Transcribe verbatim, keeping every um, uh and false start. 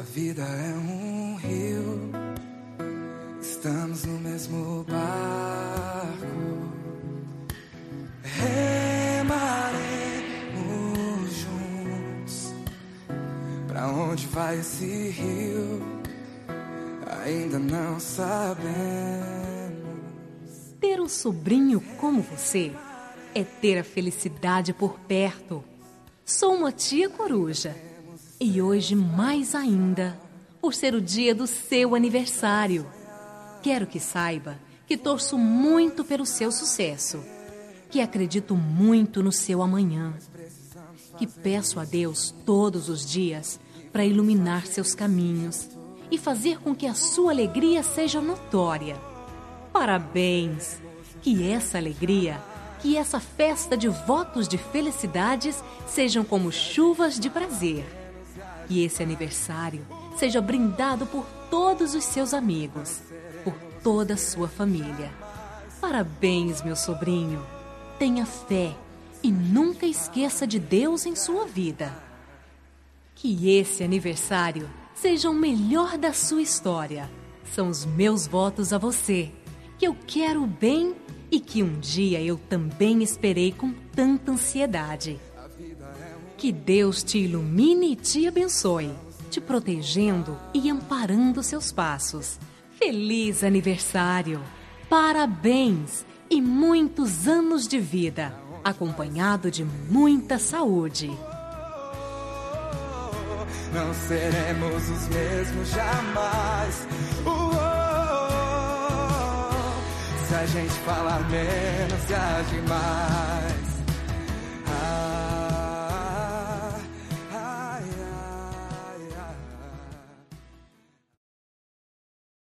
A vida é um rio, estamos no mesmo barco. Remaremos juntos. Pra onde vai esse rio? Ainda não sabemos. Ter um sobrinho como você é ter a felicidade por perto. Sou uma tia coruja. E hoje, mais ainda, por ser o dia do seu aniversário, quero que saiba que torço muito pelo seu sucesso, que acredito muito no seu amanhã, que peço a Deus todos os dias para iluminar seus caminhos e fazer com que a sua alegria seja notória. Parabéns! Que essa alegria, que essa festa de votos de felicidades sejam como chuvas de prazer. Que esse aniversário seja brindado por todos os seus amigos, por toda a sua família. Parabéns, meu sobrinho! Tenha fé e nunca esqueça de Deus em sua vida. Que esse aniversário seja o melhor da sua história. São os meus votos a você, que eu quero bem e que um dia eu também esperei com tanta ansiedade. Que Deus te ilumine e te abençoe, te protegendo e amparando seus passos. Feliz aniversário! Parabéns e muitos anos de vida, acompanhado de muita saúde. Não seremos os mesmos jamais. Uh, oh, se a gente falar menos e agir mais.